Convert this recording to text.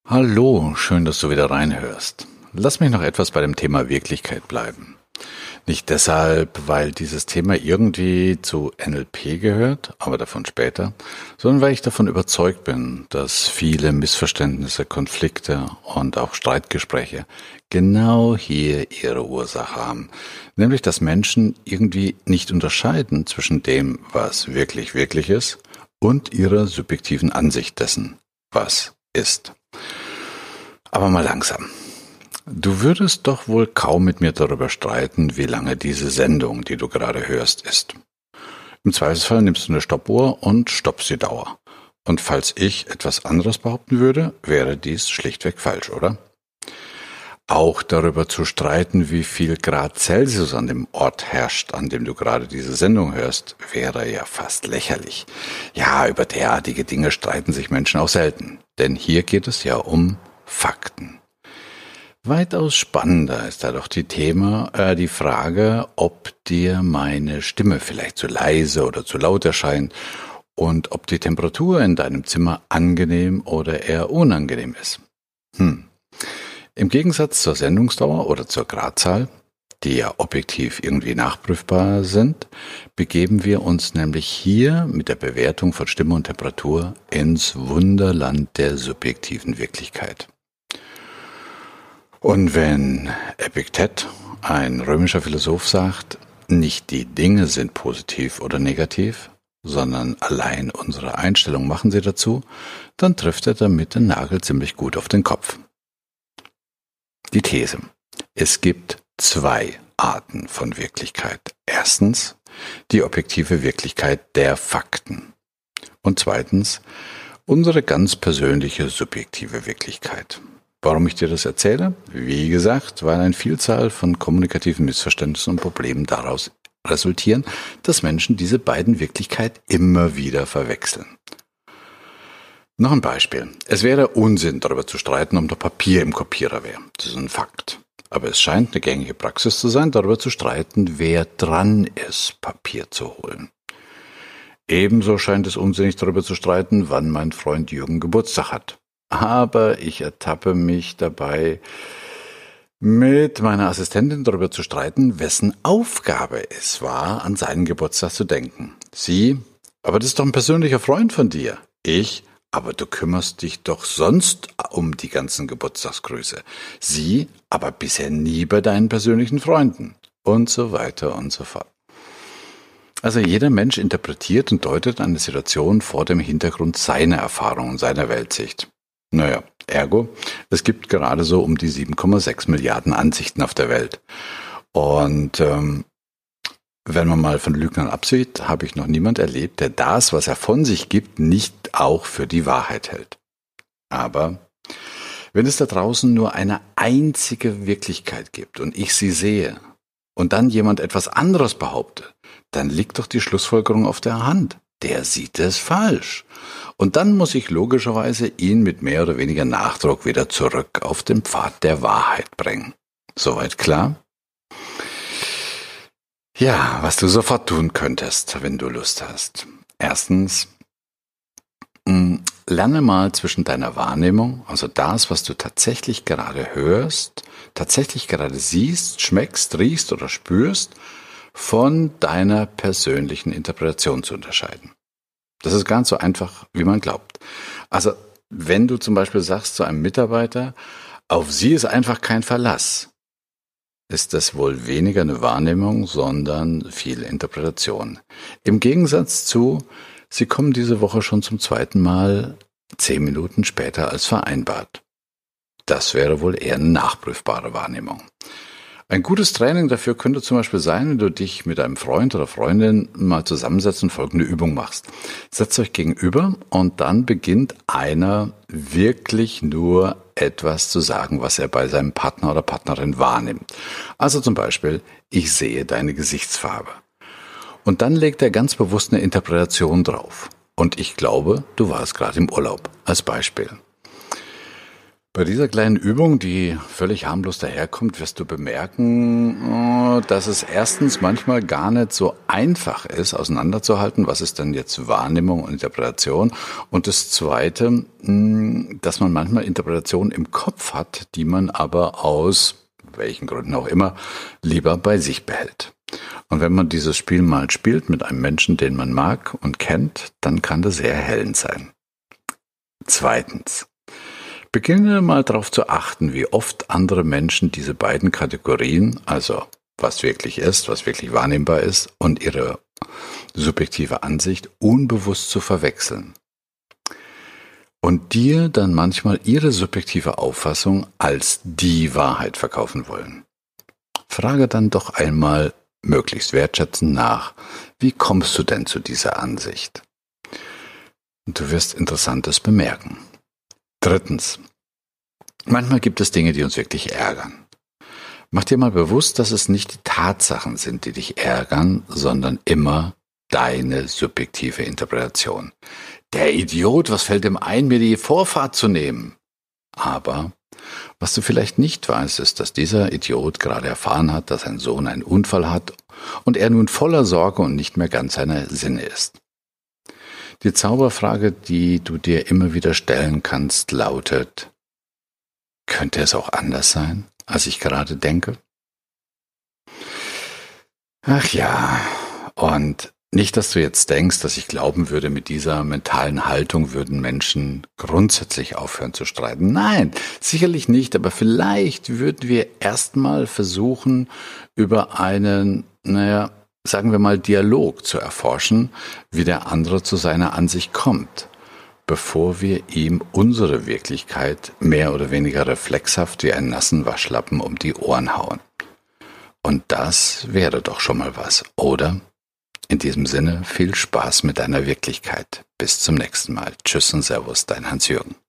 Hallo, schön, dass du wieder reinhörst. Lass mich noch etwas bei dem Thema Wirklichkeit bleiben. Nicht deshalb, weil dieses Thema irgendwie zu NLP gehört, aber davon später, sondern weil ich davon überzeugt bin, dass viele Missverständnisse, Konflikte und auch Streitgespräche genau hier ihre Ursache haben. Nämlich, dass Menschen irgendwie nicht unterscheiden zwischen dem, was wirklich wirklich ist, und ihrer subjektiven Ansicht dessen, was ist. Aber mal langsam. Du würdest doch wohl kaum mit mir darüber streiten, wie lange diese Sendung, die du gerade hörst, ist. Im Zweifelsfall nimmst du eine Stoppuhr und stoppst die Dauer. Und falls ich etwas anderes behaupten würde, wäre dies schlichtweg falsch, oder? Auch darüber zu streiten, wie viel Grad Celsius an dem Ort herrscht, an dem du gerade diese Sendung hörst, wäre ja fast lächerlich. Ja, über derartige Dinge streiten sich Menschen auch selten. Denn hier geht es ja um Fakten. Weitaus spannender ist da doch die Frage, ob dir meine Stimme vielleicht zu leise oder zu laut erscheint und ob die Temperatur in deinem Zimmer angenehm oder eher unangenehm ist. Im Gegensatz zur Sendungsdauer oder zur Gradzahl, die ja objektiv irgendwie nachprüfbar sind, begeben wir uns nämlich hier mit der Bewertung von Stimme und Temperatur ins Wunderland der subjektiven Wirklichkeit. Und wenn Epiktet, ein römischer Philosoph, sagt, nicht die Dinge sind positiv oder negativ, sondern allein unsere Einstellung machen sie dazu, dann trifft er damit den Nagel ziemlich gut auf den Kopf. Die These. Es gibt zwei Arten von Wirklichkeit. Erstens die objektive Wirklichkeit der Fakten. Und zweitens unsere ganz persönliche subjektive Wirklichkeit. Warum ich dir das erzähle? Wie gesagt, weil eine Vielzahl von kommunikativen Missverständnissen und Problemen daraus resultieren, dass Menschen diese beiden Wirklichkeiten immer wieder verwechseln. Noch ein Beispiel. Es wäre Unsinn, darüber zu streiten, ob noch Papier im Kopierer wäre. Das ist ein Fakt. Aber es scheint eine gängige Praxis zu sein, darüber zu streiten, wer dran ist, Papier zu holen. Ebenso scheint es unsinnig, darüber zu streiten, wann mein Freund Jürgen Geburtstag hat. Aber ich ertappe mich dabei, mit meiner Assistentin darüber zu streiten, wessen Aufgabe es war, an seinen Geburtstag zu denken. Sie, aber das ist doch ein persönlicher Freund von dir. Ich, aber du kümmerst dich doch sonst um die ganzen Geburtstagsgrüße. Sie, aber bisher nie bei deinen persönlichen Freunden. Und so weiter und so fort. Also jeder Mensch interpretiert und deutet eine Situation vor dem Hintergrund seiner Erfahrung und seiner Weltsicht. Naja, ergo, es gibt gerade so um die 7,6 Milliarden Ansichten auf der Welt. Und wenn man mal von Lügnern absieht, habe ich noch niemand erlebt, der das, was er von sich gibt, nicht auch für die Wahrheit hält. Aber wenn es da draußen nur eine einzige Wirklichkeit gibt und ich sie sehe und dann jemand etwas anderes behauptet, dann liegt doch die Schlussfolgerung auf der Hand. Der sieht es falsch. Und dann muss ich logischerweise ihn mit mehr oder weniger Nachdruck wieder zurück auf den Pfad der Wahrheit bringen. Soweit klar? Ja, was du sofort tun könntest, wenn du Lust hast. Erstens, lerne mal zwischen deiner Wahrnehmung, also das, was du tatsächlich gerade hörst, tatsächlich gerade siehst, schmeckst, riechst oder spürst, von deiner persönlichen Interpretation zu unterscheiden. Das ist ganz so einfach, wie man glaubt. Also, wenn du zum Beispiel sagst zu einem Mitarbeiter, auf sie ist einfach kein Verlass, ist das wohl weniger eine Wahrnehmung, sondern viel Interpretation. Im Gegensatz zu, sie kommen diese Woche schon zum zweiten Mal 10 Minuten später als vereinbart. Das wäre wohl eher eine nachprüfbare Wahrnehmung. Ein gutes Training dafür könnte zum Beispiel sein, wenn du dich mit einem Freund oder Freundin mal zusammensetzt und folgende Übung machst. Setzt euch gegenüber und dann beginnt einer wirklich nur etwas zu sagen, was er bei seinem Partner oder Partnerin wahrnimmt. Also zum Beispiel, ich sehe deine Gesichtsfarbe. Und dann legt er ganz bewusst eine Interpretation drauf. Und ich glaube, du warst gerade im Urlaub, als Beispiel. Bei dieser kleinen Übung, die völlig harmlos daherkommt, wirst du bemerken, dass es erstens manchmal gar nicht so einfach ist, auseinanderzuhalten, was ist denn jetzt Wahrnehmung und Interpretation. Und das Zweite, dass man manchmal Interpretationen im Kopf hat, die man aber aus welchen Gründen auch immer lieber bei sich behält. Und wenn man dieses Spiel mal spielt mit einem Menschen, den man mag und kennt, dann kann das sehr erhellend sein. Zweitens. Beginne mal darauf zu achten, wie oft andere Menschen diese beiden Kategorien, also was wirklich ist, was wirklich wahrnehmbar ist und ihre subjektive Ansicht unbewusst zu verwechseln. Und dir dann manchmal ihre subjektive Auffassung als die Wahrheit verkaufen wollen. Frage dann doch einmal möglichst wertschätzend nach, wie kommst du denn zu dieser Ansicht? Und du wirst Interessantes bemerken. Drittens. Manchmal gibt es Dinge, die uns wirklich ärgern. Mach dir mal bewusst, dass es nicht die Tatsachen sind, die dich ärgern, sondern immer deine subjektive Interpretation. Der Idiot, was fällt ihm ein, mir die Vorfahrt zu nehmen? Aber was du vielleicht nicht weißt, ist, dass dieser Idiot gerade erfahren hat, dass sein Sohn einen Unfall hat und er nun voller Sorge und nicht mehr ganz seiner Sinne ist. Die Zauberfrage, die du dir immer wieder stellen kannst, lautet: Könnte es auch anders sein, als ich gerade denke? Ach ja, und nicht, dass du jetzt denkst, dass ich glauben würde, mit dieser mentalen Haltung würden Menschen grundsätzlich aufhören zu streiten. Nein, sicherlich nicht, aber vielleicht würden wir erstmal versuchen, über einen, sagen wir mal, Dialog zu erforschen, wie der andere zu seiner Ansicht kommt, bevor wir ihm unsere Wirklichkeit mehr oder weniger reflexhaft wie einen nassen Waschlappen um die Ohren hauen. Und das wäre doch schon mal was, oder? In diesem Sinne, viel Spaß mit deiner Wirklichkeit. Bis zum nächsten Mal. Tschüss und Servus, dein Hans-Jürgen.